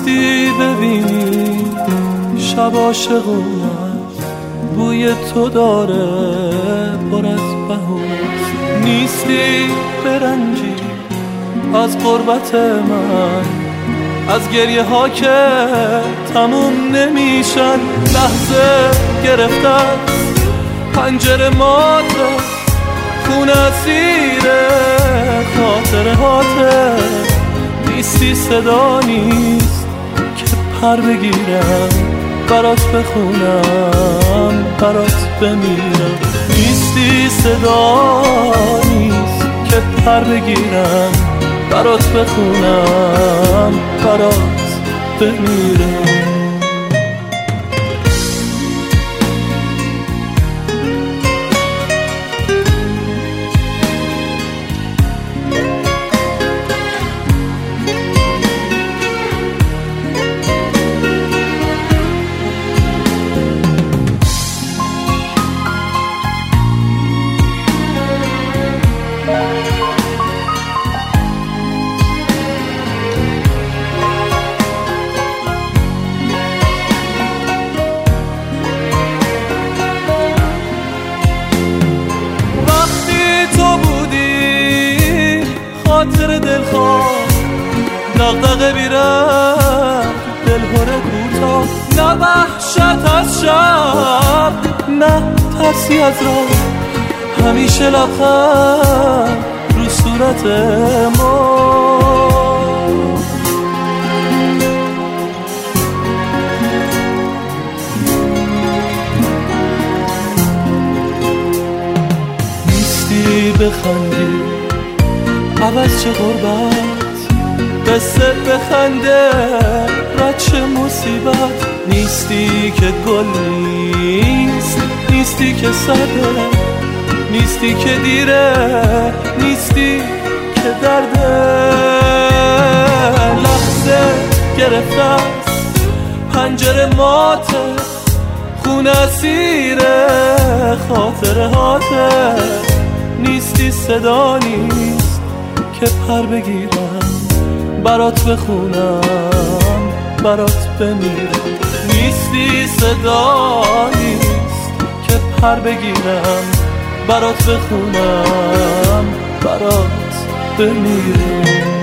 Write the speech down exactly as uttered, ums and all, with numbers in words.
نیستی ببینی شب عاشقونم، بوی تو داره پر از بهونست. نیستی برنجی از قربت من، از گریه ها که تموم نمیشن. لحظه گرفته است پنجره ماته، خون اسیر خاطره هاته. نیستی صدا نیست که پر بگیرم برات بخونم برات بمیرم. نیستی صدا نیست که پر بگیرم برات بخونم برات بمیرم. خاطر دلخواه دغدغه بیرم دلهوره کوتاه. نه وحشت از شب نه ترسی از راه، همیشه لبخند رو صورت ما. نیستی بخندی عوض چه غربت، قصه بخنده رد چه مصیبت. نیستی که گل نیست، نیستی که سرده، نیستی که دیره، نیستی که درده. لحظه گرفته است پنجره ماته، خون اسیر خاطره هاته. نیستی صدا نیست که پر بگیرم برات بخونم برات بمیرم. نیستی صدا نیست که پر بگیرم برات بخونم برات بمیرم.